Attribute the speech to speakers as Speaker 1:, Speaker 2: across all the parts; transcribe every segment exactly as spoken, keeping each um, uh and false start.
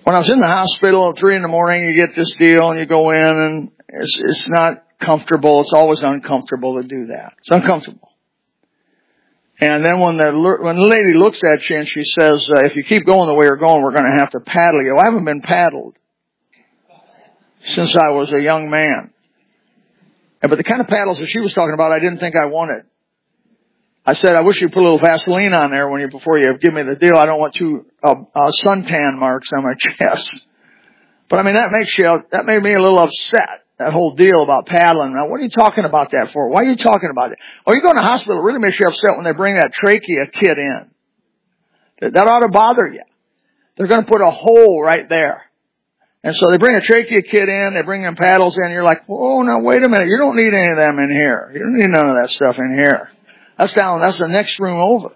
Speaker 1: When I was in the hospital at three in the morning, you get this deal and you go in and it's, it's not comfortable. It's always uncomfortable to do that. It's uncomfortable. And then when the, when the lady looks at you and she says, uh, if you keep going the way you're going, we're going to have to paddle you. I haven't been paddled since I was a young man. But the kind of paddles that she was talking about, I didn't think I wanted. I said, I wish you'd put a little Vaseline on there when you, before you give me the deal. I don't want two uh, uh, suntan marks on my chest. But I mean, that makes you, that made me a little upset, that whole deal about paddling. Now, what are you talking about that for? Why are you talking about it? Oh, you go to the hospital, it really makes you upset when they bring that trachea kit in. That, that ought to bother you. They're going to put a hole right there. And so they bring a trachea kit in, they bring them paddles in, you're like, oh, no, wait a minute, you don't need any of them in here. You don't need none of that stuff in here. That's down, that's the next room over.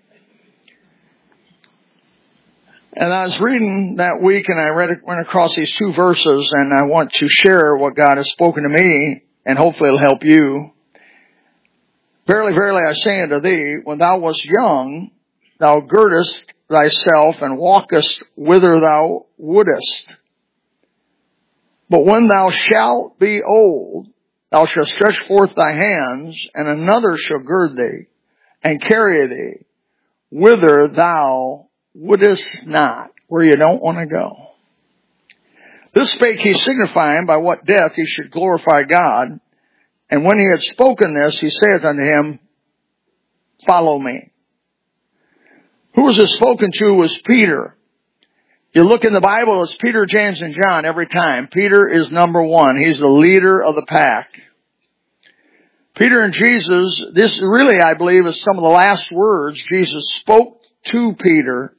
Speaker 1: And I was reading that week and I read, went across these two verses and I want to share what God has spoken to me and hopefully it'll help you. Verily, verily, I say unto thee, when thou wast young, thou girdest thyself and walkest whither thou wouldest. But when thou shalt be old, thou shalt stretch forth thy hands, and another shall gird thee, and carry thee, whither thou wouldest not, where you don't want to go. This spake he, signifying by what death he should glorify God. And when he had spoken this, he saith unto him, follow me. Who was this spoken to was Peter. You look in the Bible, it's Peter, James, and John every time. Peter is number one. He's the leader of the pack. Peter and Jesus, this really, I believe, is some of the last words Jesus spoke to Peter.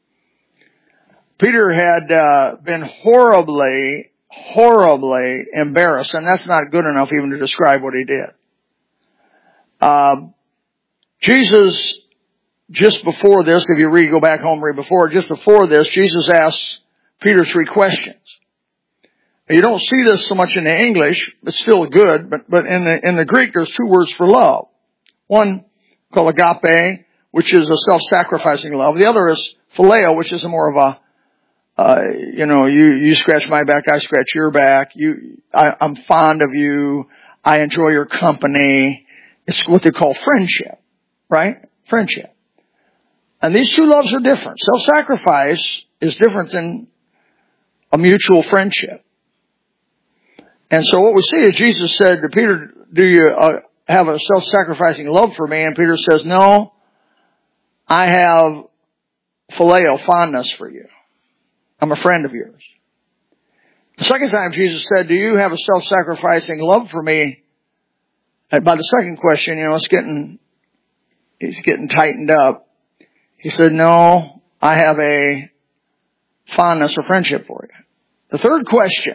Speaker 1: Peter had uh, been horribly, horribly embarrassed, and that's not good enough even to describe what he did. Um, Jesus... Just before this, if you read, go back home, read before, just before this, Jesus asks Peter three questions. You don't see this so much in the English, it's still good, but, but in the, in the Greek, there's two words for love. One called agape, which is a self-sacrificing love. The other is phileo, which is a more of a, uh, you know, you, you scratch my back, I scratch your back. You, I, I'm fond of you. I enjoy your company. It's what they call friendship, right? Friendship. And these two loves are different. Self-sacrifice is different than a mutual friendship. And so what we see is Jesus said to Peter, do you uh, have a self-sacrificing love for me? And Peter says, no, I have phileo, fondness for you. I'm a friend of yours. The second time Jesus said, do you have a self-sacrificing love for me? And by the second question, you know, it's getting, it's getting tightened up. He said, no, I have a fondness or friendship for you. The third question,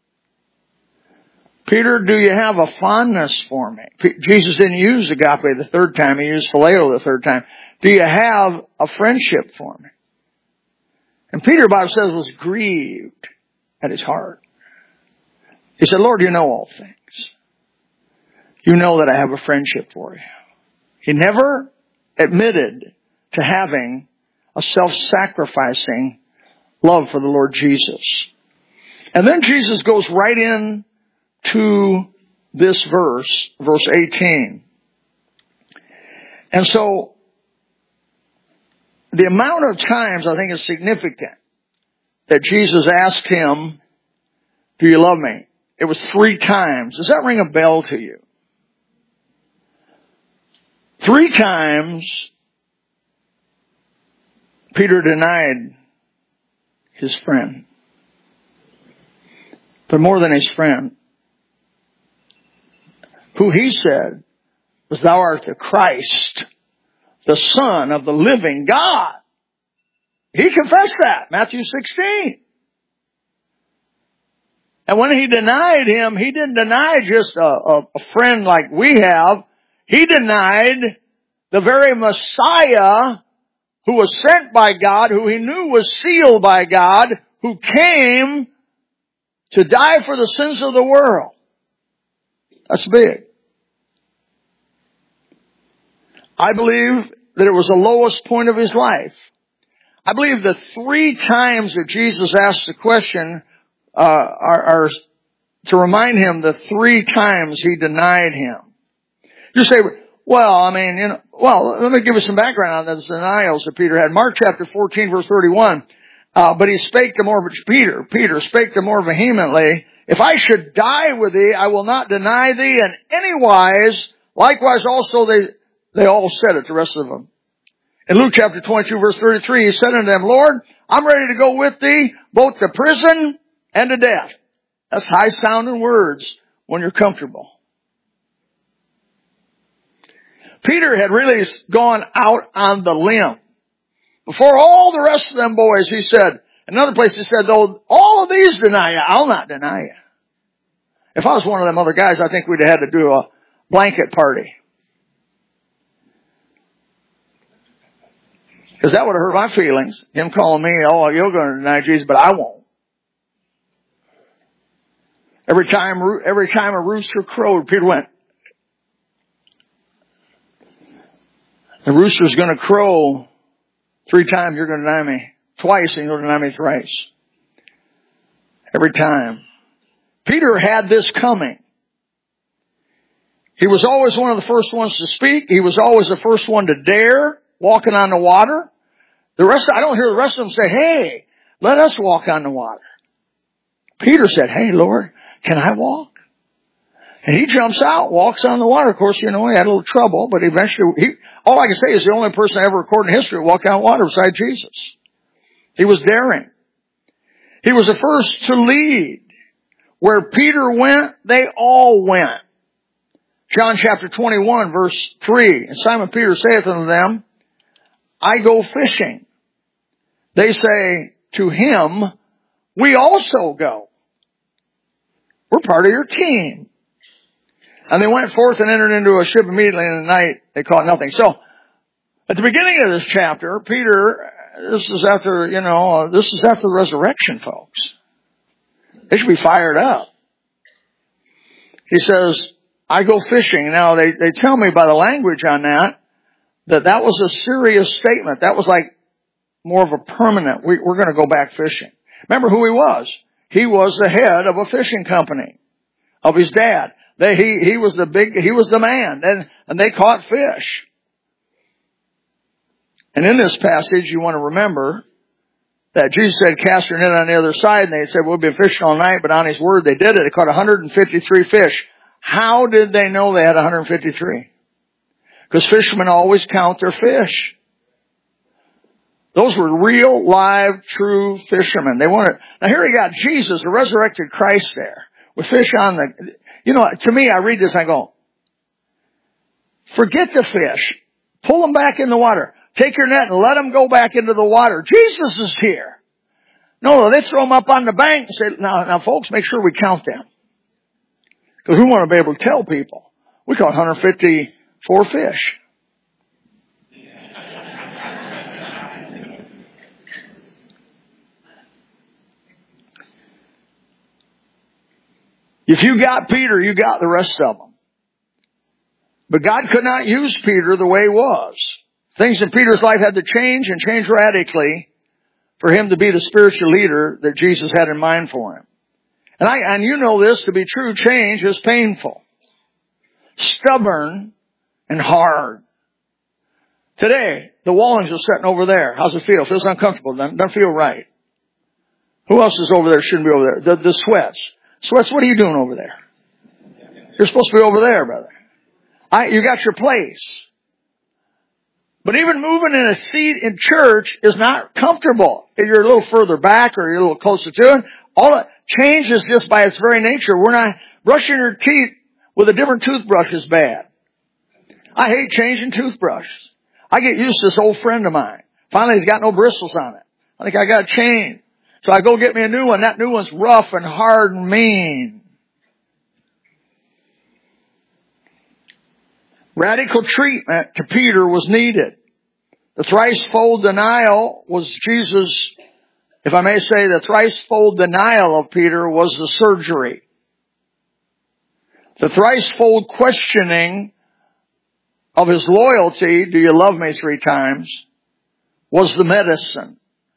Speaker 1: Peter, do you have a fondness for me? Jesus didn't use agape the third time. He used phileo the third time. Do you have a friendship for me? And Peter, the Bible says, was grieved at his heart. He said, Lord, you know all things. You know that I have a friendship for you. He never admitted to having a self-sacrificing love for the Lord Jesus. And then Jesus goes right in to this verse, verse eighteen. And so, the amount of times I think is significant that Jesus asked him, do you love me? It was three times. Does that ring a bell to you? Three times Peter denied his friend. But more than his friend, who he said was, thou art the Christ, the Son of the living God. He confessed that, Matthew sixteen. And when he denied him, he didn't deny just a, a, a friend like we have. He denied the very Messiah who was sent by God, who he knew was sealed by God, who came to die for the sins of the world. That's big. I believe that it was the lowest point of his life. I believe the three times that Jesus asked the question uh, are, are to remind him the three times he denied him. You say, well, I mean, you know, well, let me give you some background on those denials that Peter had. Mark chapter fourteen, verse thirty-one. Uh, but he spake the more, Peter, Peter spake the more vehemently, if I should die with thee, I will not deny thee in any wise. Likewise also they, they all said it, the rest of them. In Luke chapter twenty-two, verse thirty-three, he said unto them, Lord, I'm ready to go with thee, both to prison and to death. That's high sounding words when you're comfortable. Peter had really gone out on the limb. Before all the rest of them boys, he said, another place he said, though all of these deny you, I'll not deny you. If I was one of them other guys, I think we'd have had to do a blanket party. Because that would have hurt my feelings. Him calling me, oh, you're going to deny Jesus, but I won't. Every time, every time a rooster crowed, Peter went, the rooster's going to crow three times, you're going to deny me. Twice, and you'll deny me thrice. Every time. Peter had this coming. He was always one of the first ones to speak. He was always the first one to dare, walking on the water. The rest, I don't hear the rest of them say, hey, let us walk on the water. Peter said, hey, Lord, can I walk? And he jumps out, walks on the water. Of course, you know, he had a little trouble, but eventually, he, all I can say is the only person ever recorded in history to walk on water beside Jesus. He was daring. He was the first to lead. Where Peter went, they all went. John chapter twenty-one, verse three. And Simon Peter saith unto them, I go fishing. They say to him, we also go. We're part of your team. And they went forth and entered into a ship immediately, and in the night they caught nothing. So, at the beginning of this chapter, Peter, this is after, you know, this is after the resurrection, folks. They should be fired up. He says, I go fishing. Now, they, they tell me by the language on that, that that was a serious statement. That was like more of a permanent, we, we're going to go back fishing. Remember who he was. He was the head of a fishing company of his dad. They, he, he was the big, he was the man, and, and they caught fish. And in this passage, you want to remember that Jesus said, cast your net on the other side, and they said, we'll be fishing all night, but on his word, they did it. They caught one hundred fifty-three fish. How did they know they had one hundred fifty-three? Because fishermen always count their fish. Those were real, live, true fishermen. They wanted, now here you got Jesus, the resurrected Christ there, with fish on the, you know, to me, I read this, I go, forget the fish. Pull them back in the water. Take your net and let them go back into the water. Jesus is here. No, they throw them up on the bank and say, now, now folks, make sure we count them. Because we want to be able to tell people. We caught one hundred fifty-four fish. If you got Peter, you got the rest of them. But God could not use Peter the way he was. Things in Peter's life had to change and change radically for him to be the spiritual leader that Jesus had in mind for him. And I, and you know this to be true, change is painful, stubborn, and hard. Today, the Wallings are sitting over there. How's it feel? Feels uncomfortable. Doesn't, doesn't feel right. Who else is over there? Shouldn't be over there. The, the Sweats. Sweats, what are you doing over there? You're supposed to be over there, brother. I, you got your place. But even moving in a seat in church is not comfortable. If you're a little further back or you're a little closer to it, all that change is just by its very nature. We're not brushing your teeth with a different toothbrush is bad. I hate changing toothbrushes. I get used to this old friend of mine. Finally, he's got no bristles on it. I think I got to change. So I go get me a new one. That new one's rough and hard and mean. Radical treatment to Peter was needed. The thrice-fold denial was Jesus, if I may say, the thrice-fold denial of Peter was the surgery. The thrice-fold questioning of his loyalty, do you love me three times, was the medicine.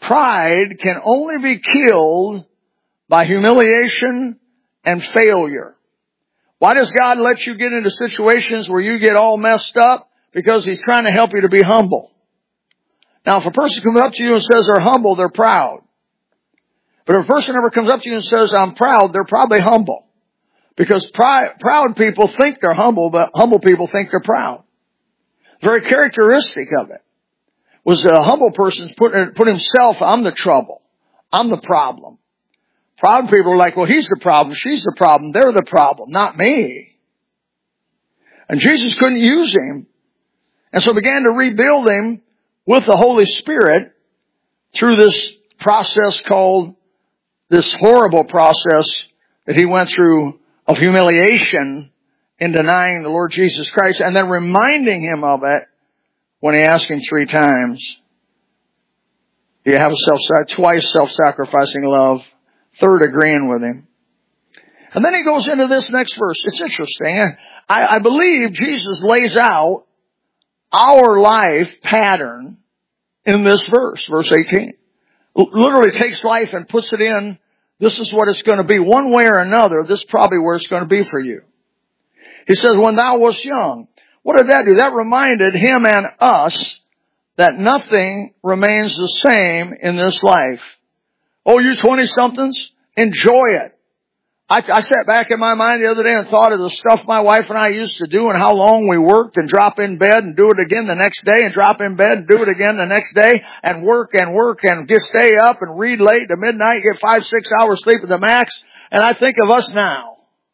Speaker 1: pride can only be killed by humiliation and failure. Why does God let you get into situations where you get all messed up? Because He's trying to help you to be humble. Now, if a person comes up to you and says they're humble, they're proud. But if a person ever comes up to you and says, I'm proud, they're probably humble. Because pride, proud people think they're humble, but humble people think they're proud. Very characteristic of it was a humble person's put, put himself, I'm the trouble. I'm the problem. Proud people are like, well, he's the problem, she's the problem, they're the problem, not me. And Jesus couldn't use him. And so began to rebuild him with the Holy Spirit through this process called, this horrible process that he went through of humiliation in denying the Lord Jesus Christ, and then reminding him of it when he asked him three times, do you have a self, twice self-sacrificing love, third agreeing with him. And then he goes into this next verse. It's interesting. I, I believe Jesus lays out our life pattern in this verse, verse eighteen. Literally takes life and puts it in, this is what it's going to be. One way or another, this is probably where it's going to be for you. He says, when thou wast young. What did that do? That reminded him and us that nothing remains the same in this life. Oh, you twenty-somethings? Enjoy it. I, I sat back in my mind the other day and thought of the stuff my wife and I used to do and how long we worked and drop in bed and do it again the next day and drop in bed and do it again the next day and work and work and just stay up and read late to midnight, get five, six hours sleep at the max. And I think of us now.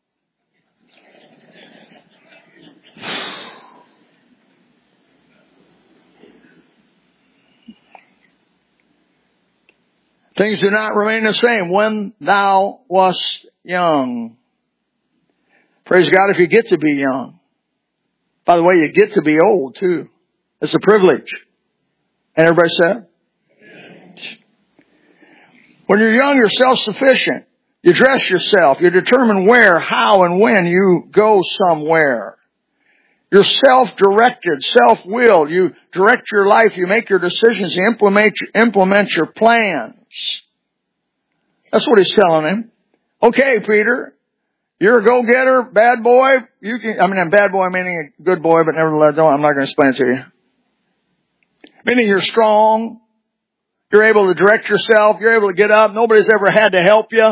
Speaker 1: Things do not remain the same. When thou wast young. Praise God if you get to be young. By the way, you get to be old too. It's a privilege. And everybody said? Yeah. When you're young, you're self-sufficient. You dress yourself. You determine where, how, and when you go somewhere. You're self-directed, self-willed. You direct your life. You make your decisions. You implement, implement your plans. That's what he's telling him. Okay, Peter, you're a go-getter, bad boy. You can, I mean, a bad boy meaning a good boy, but nevertheless, don't, I'm not going to explain it to you. Meaning you're strong. You're able to direct yourself. You're able to get up. Nobody's ever had to help you.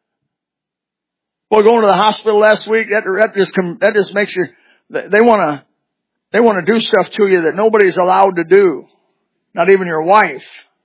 Speaker 1: Well, going to the hospital last week, that, that just, that just makes you, they want to, they want to do stuff to you that nobody's allowed to do. Not even your wife.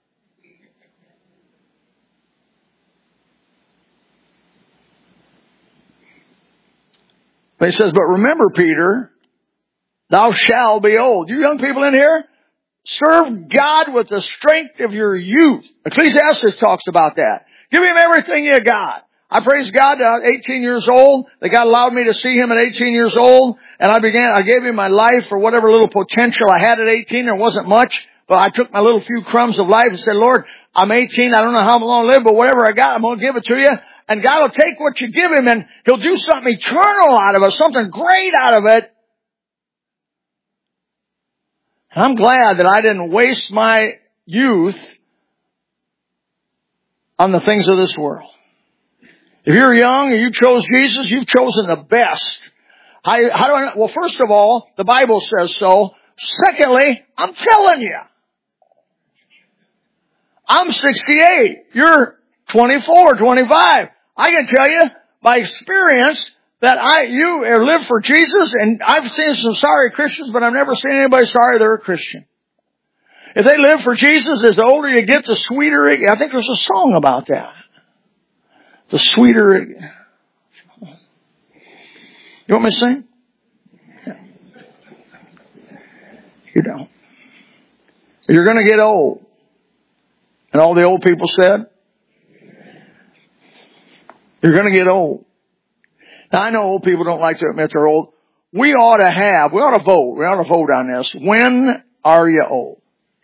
Speaker 1: But he says, but remember, Peter, thou shalt be old. You young people in here, serve God with the strength of your youth. Ecclesiastes talks about that. Give him everything you got. I praise God at eighteen years old. That God allowed me to see him at eighteen years old. And I began, I gave him my life for whatever little potential I had at eighteen. There wasn't much. But I took my little few crumbs of life and said, Lord, I'm eighteen. I don't know how long to live, but whatever I got, I'm going to give it to you. And God will take what you give him and he'll do something eternal out of it, something great out of it. And I'm glad that I didn't waste my youth on the things of this world. If you're young and you chose Jesus, you've chosen the best. How, how do I know? Well, first of all, the Bible says so. Secondly, I'm telling you. I'm sixty-eight. You're twenty-four, twenty-five. I can tell you by experience that I, you live for Jesus, and I've seen some sorry Christians, but I've never seen anybody sorry they're a Christian. If they live for Jesus, as the older you get, the sweeter it, I think there's a song about that. The sweeter it, you want me to sing? Yeah. You don't. You're going to get old. And all the old people said, you're going to get old. Now, I know old people don't like to admit they're old. We ought to have, we ought to vote. We ought to vote on this. When are you old?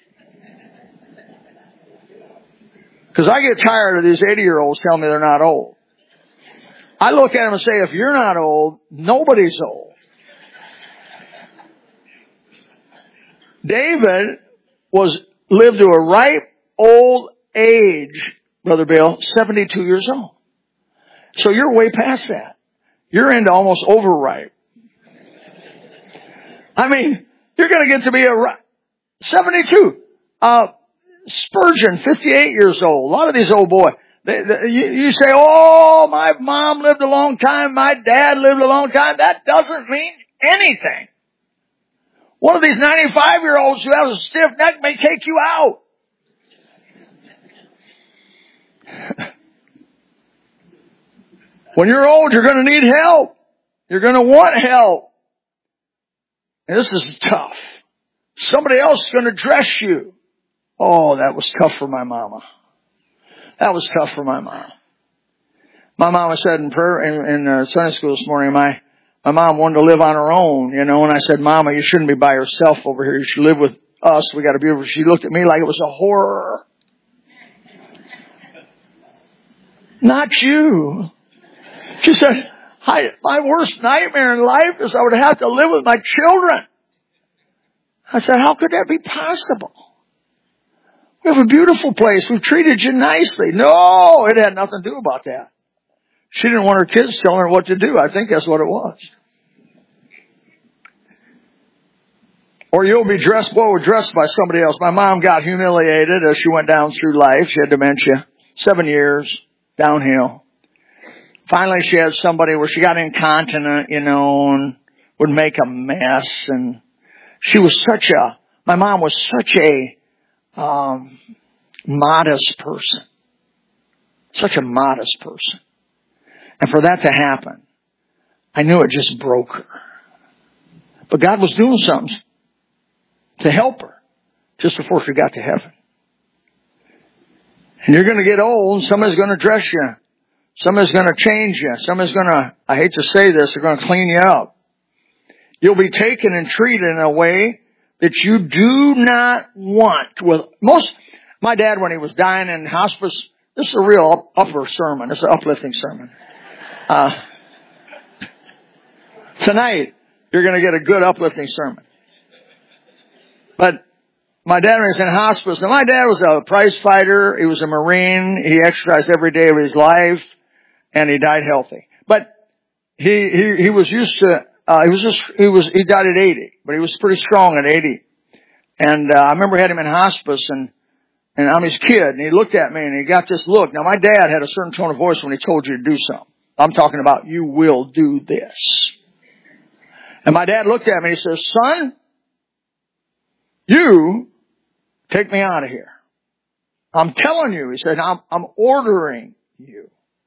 Speaker 1: Because I get tired of these eighty-year-olds telling me they're not old. I look at them and say, if you're not old, nobody's old. David was lived to a ripe old age, Brother Bill, seventy-two years old. So you're way past that. You're into almost overripe. I mean, you're going to get to be a seventy-two. Uh, Spurgeon, fifty-eight years old. A lot of these old boys. They, they, you, you say, oh, my mom lived a long time. My dad lived a long time. That doesn't mean anything. One of these ninety-five-year-olds who has a stiff neck may take you out. When you're old, you're going to need help. You're going to want help. And this is tough. Somebody else is going to dress you. Oh, that was tough for my mama. That was tough for my mom. My mama said in prayer in, in uh, Sunday school this morning, my my mom wanted to live on her own, you know, and I said, Mama, you shouldn't be by yourself over here. You should live with us. We got to be over. She looked at me like it was a horror. Not you. She said, I, my worst nightmare in life is I would have to live with my children. I said, how could that be possible? We have a beautiful place. We've treated you nicely. No, it had nothing to do about that. She didn't want her kids telling her what to do. I think that's what it was. Or you'll be dressed, well, dressed by somebody else. My mom got humiliated as she went down through life. She had dementia. Seven years, downhill. Finally, she had somebody where she got incontinent, you know, and would make a mess. And she was such a, my mom was such a um, modest person. Such a modest person. And for that to happen, I knew it just broke her. But God was doing something to help her just before she got to heaven. And you're going to get old, and somebody's going to dress you. Somebody's going to change you. Somebody's going to, I hate to say this, they're going to clean you up. You'll be taken and treated in a way that you do not want. With most, my dad, when he was dying in hospice, this is a real upper sermon. This is an uplifting sermon. Uh, tonight, you're going to get a good uplifting sermon. But my dad was in hospice. Now, my dad was a prize fighter. He was a Marine. He exercised every day of his life, and he died healthy. But he he, he was used to. Uh, he was just he was he died at eighty, but he was pretty strong at eighty. And uh, I remember I had him in hospice, and and I'm his kid, and he looked at me, and he got this look. Now, my dad had a certain tone of voice when he told you to do something. I'm talking about, you will do this. And my dad looked at me and he says, son, you take me out of here. I'm telling you, he said, I'm, I'm ordering you.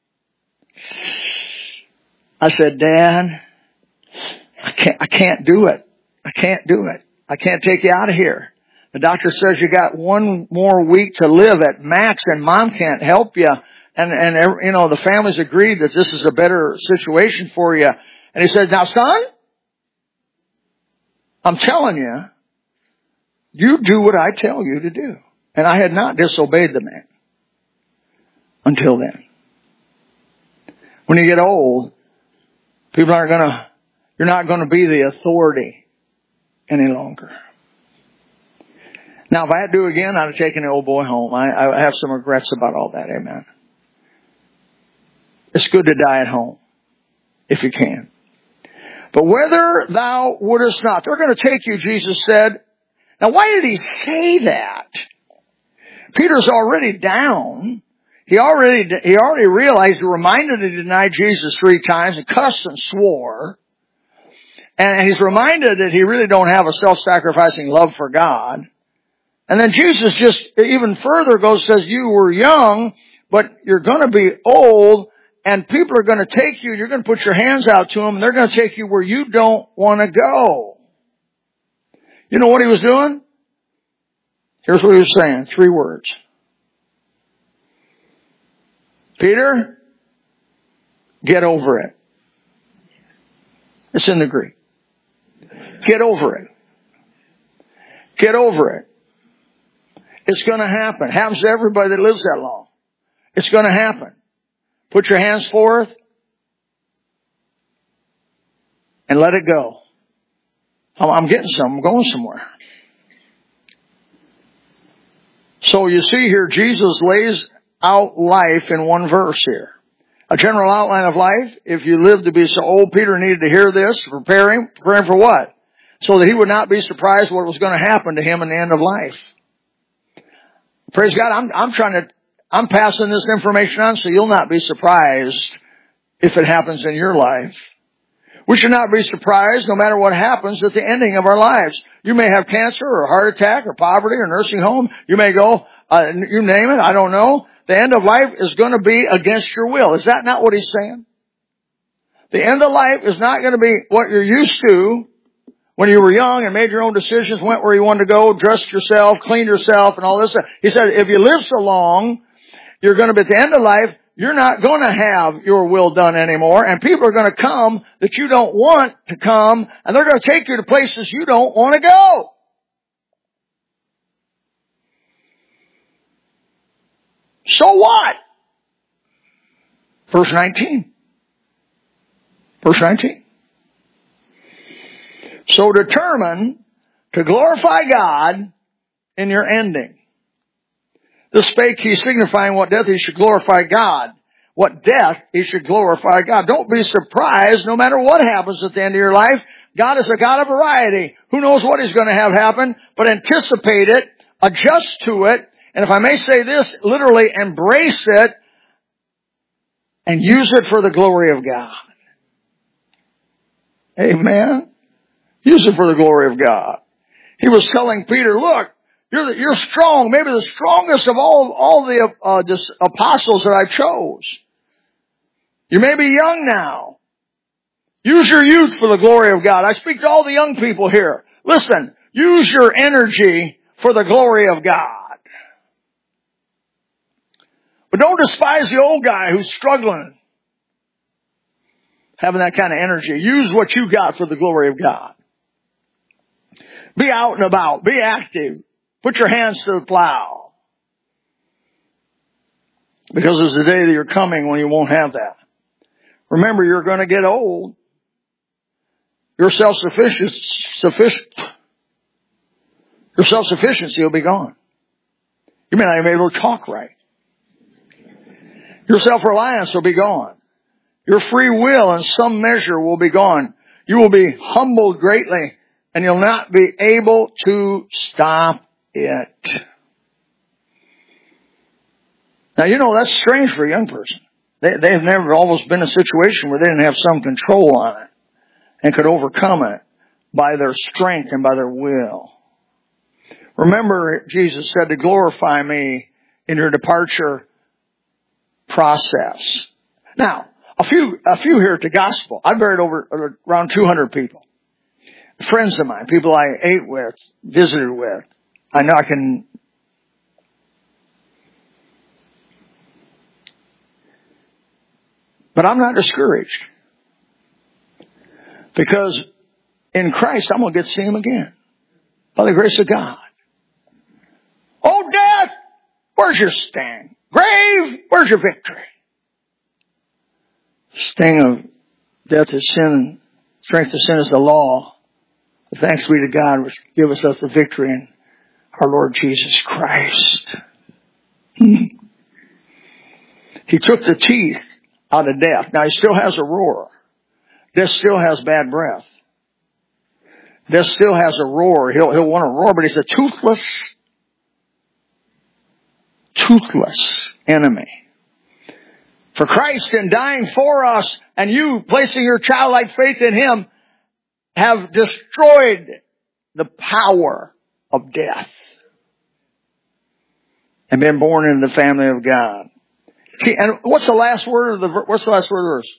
Speaker 1: I said, Dad, I can't, I can't do it. I can't do it. I can't take you out of here. The doctor says you got one more week to live at max, and Mom can't help you. And, and, you know, the family's agreed that this is a better situation for you. And he said, now, son, I'm telling you, you do what I tell you to do. And I had not disobeyed the man until then. When you get old, people aren't going to, you're not going to be the authority any longer. Now, if I had to do it again, I'd have taken the old boy home. I, I have some regrets about all that. Amen. It's good to die at home, if you can. But whether thou wouldest not, they're going to take you, Jesus said. Now, why did he say that? Peter's already down. He already, he already realized, he reminded he denied Jesus three times and cussed and swore. And he's reminded that he really don't have a self-sacrificing love for God. And then Jesus just even further goes, says, you were young, but you're going to be old, and people are going to take you, you're going to put your hands out to them, and they're going to take you where you don't want to go. You know what he was doing? Here's what he was saying. Three words. Peter, get over it. It's in the Greek. Get over it. Get over it. It's going to happen. It happens to everybody that lives that long. It's going to happen. Put your hands forth and let it go. I'm getting some. I'm going somewhere. So you see here, Jesus lays out life in one verse here. A general outline of life. If you live to be so old, Peter needed to hear this, preparing, preparing for what? So that he would not be surprised what was going to happen to him in the end of life. Praise God, I'm, I'm trying to, I'm passing this information on so you'll not be surprised if it happens in your life. We should not be surprised no matter what happens at the ending of our lives. You may have cancer or a heart attack or poverty or nursing home. You may go, uh, you name it, I don't know. The end of life is going to be against your will. Is that not what he's saying? The end of life is not going to be what you're used to when you were young and made your own decisions, went where you wanted to go, dressed yourself, cleaned yourself, and all this stuff. He said, if you live so long, you're going to be at the end of life, you're not going to have your will done anymore, and people are going to come that you don't want to come, and they're going to take you to places you don't want to go. So what? Verse nineteen. Verse nineteen. So determine to glorify God in your ending. This spake he, signifying what death he should glorify God. What death he should glorify God. Don't be surprised no matter what happens at the end of your life. God is a God of variety. Who knows what he's going to have happen, but anticipate it, adjust to it, and if I may say this, literally embrace it and use it for the glory of God. Amen. Use it for the glory of God. He was telling Peter, look, you're, the, you're strong, maybe the strongest of all, all the uh, this apostles that I chose. You may be young now. Use your youth for the glory of God. I speak to all the young people here. Listen, use your energy for the glory of God. But don't despise the old guy who's struggling, having that kind of energy. Use what you got for the glory of God. Be out and about. Be active. Put your hands to the plow. Because there's a day that you're coming when you won't have that. Remember, you're going to get old. Your self-sufficiency, sufficient, your self-sufficiency will be gone. You may not even be able to talk right. Your self-reliance will be gone. Your free will in some measure will be gone. You will be humbled greatly, and you'll not be able to stop it. Now, you know, that's strange for a young person. They, they've never almost been in a situation where they didn't have some control on it and could overcome it by their strength and by their will. Remember, Jesus said to glorify me in your departure process. Now, a few, a few here at the gospel. I buried over around two hundred people. Friends of mine, people I ate with, visited with. I know I can, but I'm not discouraged. Because in Christ, I'm going to get to see him again. By the grace of God. Oh, death, where's your sting? Grave, where's your victory? Sting of death is sin, strength of sin is the law. But thanks be to God, which gives us the victory in our Lord Jesus Christ. He took the teeth out of death. Now he still has a roar. Death still has bad breath. Death still has a roar. He'll, he'll want to roar, but he's a toothless, toothless enemy. For Christ in dying for us and you placing your childlike faith in him have destroyed the power of death and been born into the family of God. And what's the last word of the what's the last word of the verse?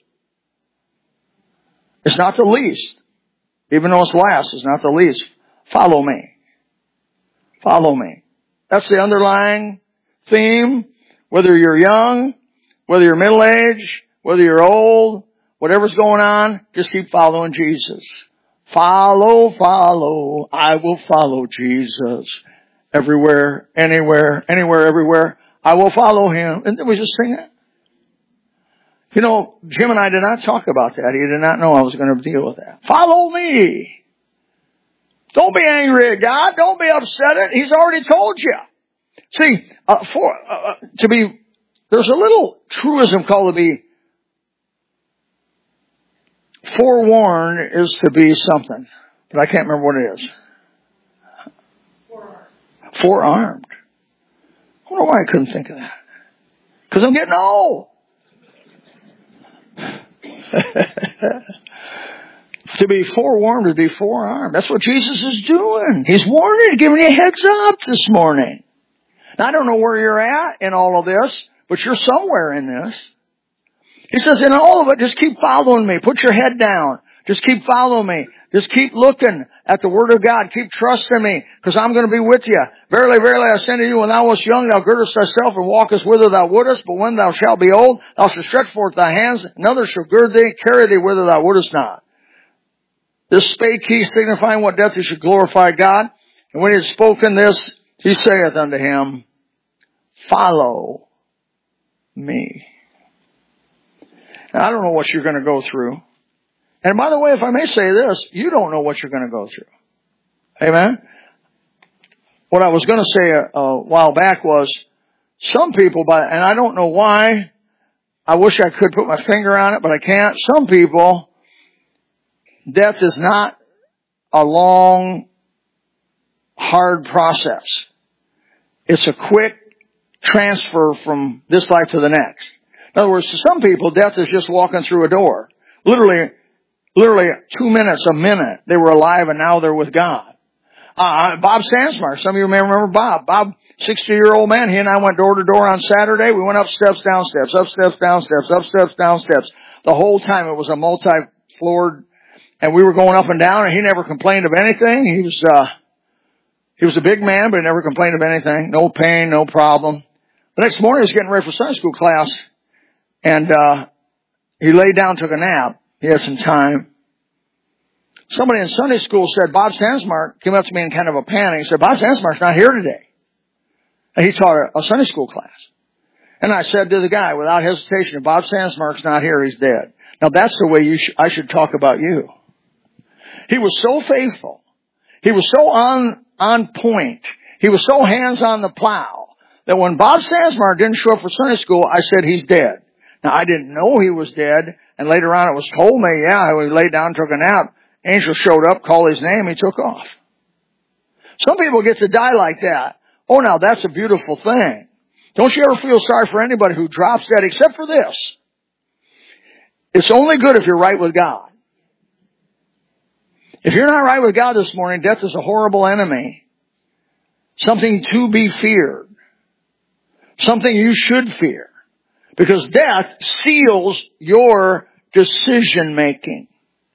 Speaker 1: It's not the least. Even though it's last, it's not the least. Follow me. Follow me. That's the underlying theme. Whether you're young, whether you're middle-aged, whether you're old, whatever's going on, just keep following Jesus. Follow, follow. I will follow Jesus. Everywhere, anywhere, anywhere, everywhere. I will follow him. And then we just sing it. You know, Jim and I did not talk about that. He did not know I was going to deal with that. Follow me. Don't be angry at God. Don't be upset at it. He's already told you. See, uh, for, uh, to be, there's a little truism called to be forewarned is to be something, but I can't remember what it is. Forearmed. Forearmed. I wonder why I couldn't think of that. Because I'm getting old. To be forewarned, to be forearmed. That's what Jesus is doing. He's warning you, giving you a heads up this morning. Now, I don't know where you're at in all of this, but you're somewhere in this. He says, in all of it, just keep following me. Put your head down. Just keep following me. Just keep looking at the Word of God. Keep trusting me, because I'm going to be with you. Verily, verily, I say to you, when thou wast young, thou girdest thyself and walkest whither thou wouldest. But when thou shalt be old, thou shalt stretch forth thy hands, and others shall gird thee, carry thee whither thou wouldest not. This spake he, signifying what death he should glorify God. And when he had spoken this, he saith unto him, follow me. Now, I don't know what you're going to go through. And by the way, if I may say this, you don't know what you're going to go through. Amen? What I was going to say a, a while back was, some people, and I don't know why, I wish I could put my finger on it, but I can't. Some people, death is not a long, hard process. It's a quick transfer from this life to the next. In other words, to some people, death is just walking through a door. Literally, literally two minutes, a minute, they were alive and now they're with God. Uh, Bob Sandsmark, some of you may remember Bob. Bob, sixty-year-old man, he and I went door to door on Saturday. We went up steps, down steps, up steps, down steps, up steps, down steps. The whole time it was a multi-floored, and we were going up and down, and he never complained of anything. He was, uh, he was a big man, but he never complained of anything. No pain, no problem. The next morning he was getting ready for Sunday school class, and, uh, he laid down, took a nap. He had some time. Somebody in Sunday school said, Bob Sandsmark came up to me in kind of a panic. He said, Bob Sandsmark's not here today. And he taught a, a Sunday school class. And I said to the guy, without hesitation, if Bob Sandsmark's not here, he's dead. Now that's the way you sh- I should talk about you. He was so faithful. He was so on, on point. He was so hands on the plow that when Bob Sandsmark didn't show up for Sunday school, I said he's dead. Now I didn't know he was dead. And later on it was told me, yeah, he laid down and took a nap. Angel showed up, called his name, he took off. Some people get to die like that. Oh, now that's a beautiful thing. Don't you ever feel sorry for anybody who drops dead, except for this. It's only good if you're right with God. If you're not right with God this morning, death is a horrible enemy. Something to be feared. Something you should fear. Because death seals your decision making.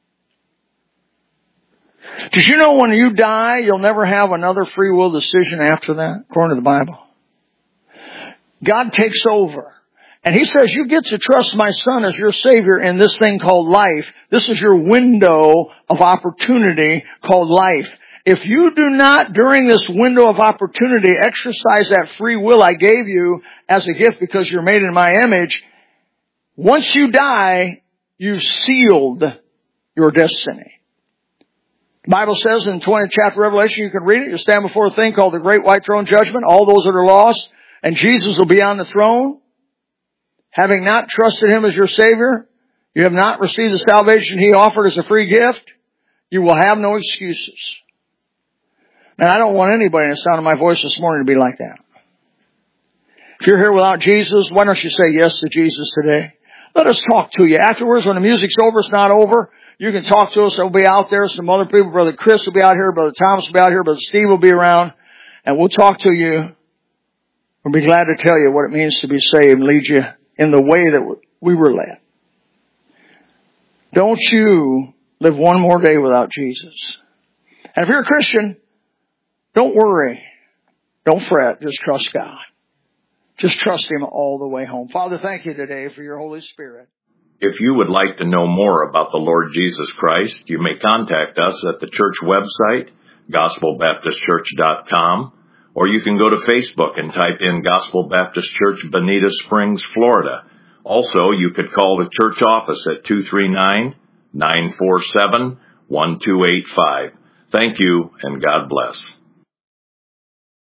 Speaker 1: Did you know when you die, you'll never have another free will decision after that, according to the Bible? God takes over. And He says, you get to trust my Son as your Savior in this thing called life. This is your window of opportunity called life. If you do not, during this window of opportunity, exercise that free will I gave you as a gift because you're made in my image, once you die, you've sealed your destiny. The Bible says in the twentieth chapter of Revelation, you can read it, you'll stand before a thing called the Great White Throne Judgment, all those that are lost, and Jesus will be on the throne. Having not trusted Him as your Savior, you have not received the salvation He offered as a free gift, you will have no excuses. And I don't want anybody in the sound of my voice this morning to be like that. If you're here without Jesus, why don't you say yes to Jesus today? Let us talk to you. Afterwards, when the music's over, it's not over. You can talk to us. We'll be out there. Some other people, Brother Chris will be out here. Brother Thomas will be out here. Brother Steve will be around. And we'll talk to you. We'll be glad to tell you what it means to be saved and lead you in the way that we were led. Don't you live one more day without Jesus. And if you're a Christian, don't worry. Don't fret. Just trust God. Just trust Him all the way home. Father, thank you today for your Holy Spirit.
Speaker 2: If you would like to know more about the Lord Jesus Christ, you may contact us at the church website, gospel baptist church dot com, or you can go to Facebook and type in Gospel Baptist Church, Bonita Springs, Florida. Also, you could call the church office at two three nine, nine four seven, one two eight five. Thank you, and God bless.